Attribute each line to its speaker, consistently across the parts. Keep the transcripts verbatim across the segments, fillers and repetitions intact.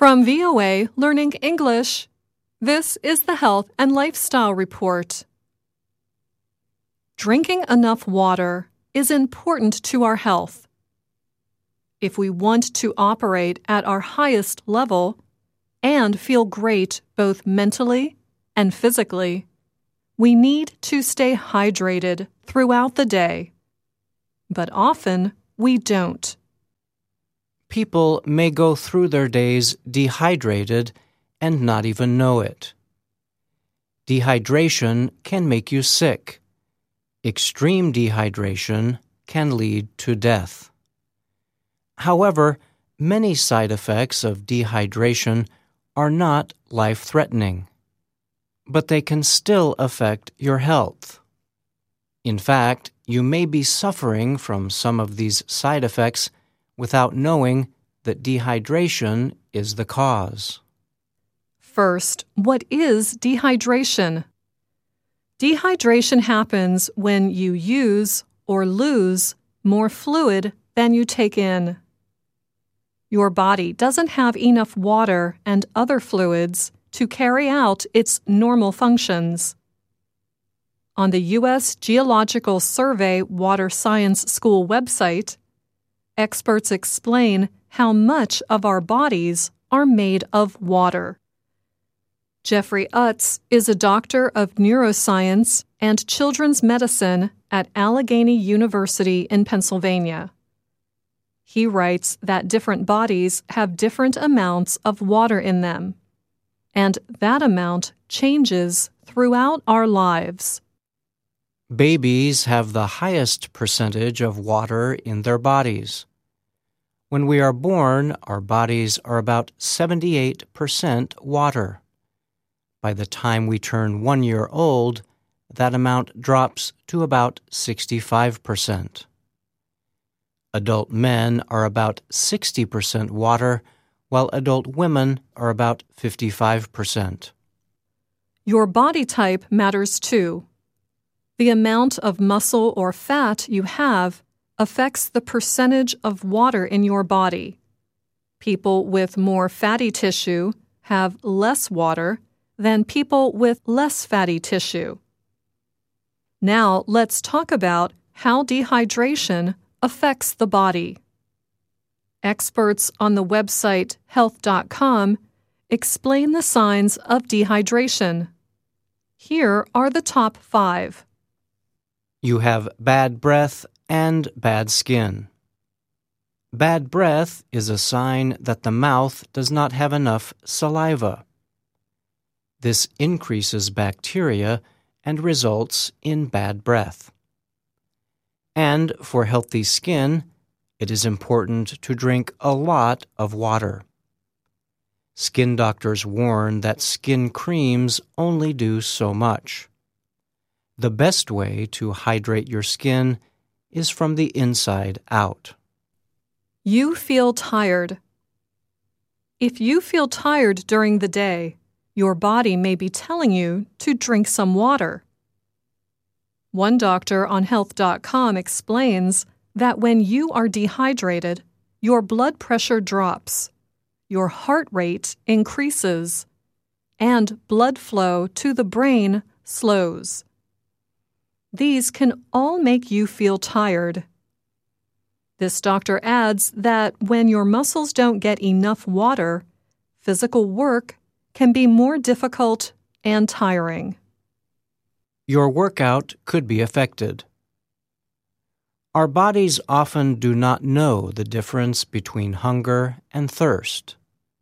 Speaker 1: From V O A Learning English, this is the Health and Lifestyle Report. Drinking enough water is important to our health. If we want to operate at our highest level and feel great both mentally and physically, we need to stay hydrated throughout the day. But often, we don't.
Speaker 2: People may go through their days dehydrated and not even know it. Dehydration can make you sick. Extreme dehydration can lead to death. However, many side effects of dehydration are not life-threatening, but they can still affect your health. In fact, you may be suffering from some of these side effects without knowing that dehydration is the cause.
Speaker 1: First, what is dehydration? Dehydration happens when you use or lose more fluid than you take in. Your body doesn't have enough water and other fluids to carry out its normal functions. On the U S Geological Survey Water Science School website, experts explain how much of our bodies are made of water. Jeffrey Utz is a doctor of neuroscience and children's medicine at Allegheny University in Pennsylvania. He writes that different bodies have different amounts of water in them, and that amount changes throughout our lives.
Speaker 2: Babies have the highest percentage of water in their bodies. When we are born, our bodies are about seventy-eight percent water. By the time we turn one year old, that amount drops to about sixty-five percent. Adult men are about sixty percent water, while adult women are about fifty-five percent.
Speaker 1: Your body type matters too. The amount of muscle or fat you have affects the percentage of water in your body. People with more fatty tissue have less water than people with less fatty tissue. Now let's talk about how dehydration affects the body. Experts on the website health dot com explain the signs of dehydration. Here are the top five.
Speaker 2: You have bad breath and bad skin. Bad breath is a sign that the mouth does not have enough saliva. This increases bacteria and results in bad breath. And for healthy skin, it is important to drink a lot of water. Skin doctors warn that skin creams only do so much. The best way to hydrate your skin is from the inside out.
Speaker 1: You feel tired. If you feel tired during the day, your body may be telling you to drink some water. One doctor on health dot com explains that when you are dehydrated, your blood pressure drops, your heart rate increases, and blood flow to the brain slows. These can all make you feel tired. This doctor adds that when your muscles don't get enough water, physical work can be more difficult and tiring.
Speaker 2: Your workout could be affected. Our bodies often do not know the difference between hunger and thirst.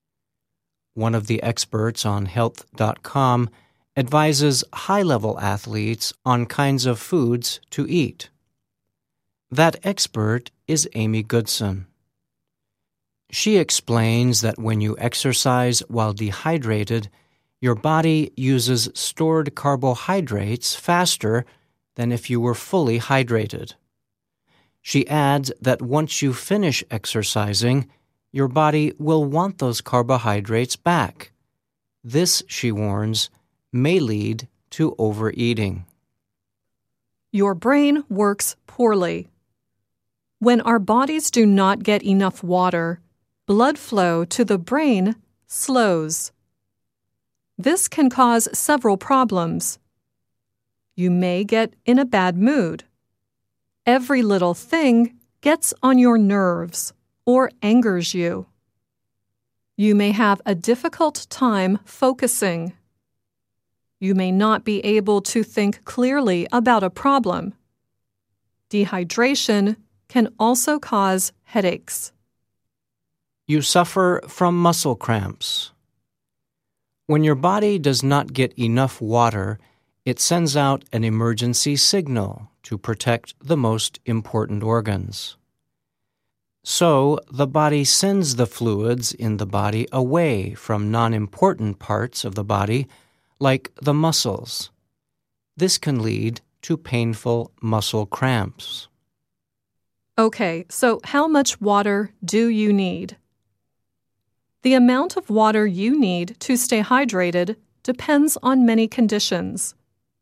Speaker 2: One of the experts on health dot com advises high-level athletes on kinds of foods to eat. That expert is Amy Goodson. She explains that when you exercise while dehydrated, your body uses stored carbohydrates faster than if you were fully hydrated. She adds that once you finish exercising, your body will want those carbohydrates back. This, she warns, may lead to overeating.
Speaker 1: Your brain works poorly. When our bodies do not get enough water, blood flow to the brain slows. This can cause several problems. You may get in a bad mood. Every little thing gets on your nerves or angers you. You may have a difficult time focusing. You may not be able to think clearly about a problem. Dehydration can also cause headaches.
Speaker 2: You suffer from muscle cramps. When your body does not get enough water, it sends out an emergency signal to protect the most important organs. So, the body sends the fluids in the body away from non-important parts of the body, like the muscles. This can lead to painful muscle cramps.
Speaker 1: Okay, so how much water do you need? The amount of water you need to stay hydrated depends on many conditions.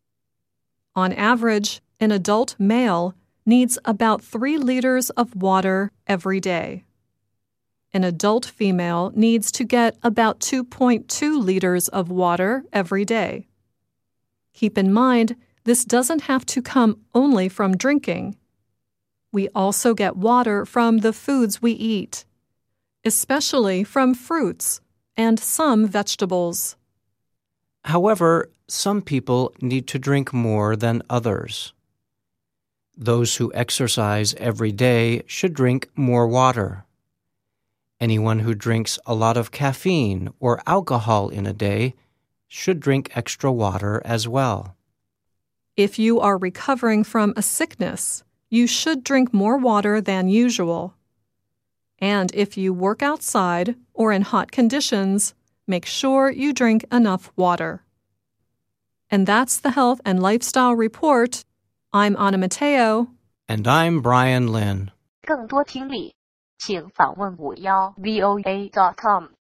Speaker 1: On average, an adult male needs about three liters of water every day. An adult female needs to get about two point two liters of water every day. Keep in mind, this doesn't have to come only from drinking. We also get water from the foods we eat, especially from fruits and some vegetables.
Speaker 2: However, some people need to drink more than others. Those who exercise every day should drink more water. Anyone who drinks a lot of caffeine or alcohol in a day should drink extra water as well.
Speaker 1: If you are recovering from a sickness, you should drink more water than usual. And if you work outside or in hot conditions, make sure you drink enough water. And that's the Health and Lifestyle Report. I'm Anna Matteo.
Speaker 2: And I'm Brian Lynn.
Speaker 3: 更多听力，请访问五幺 V O A dot com。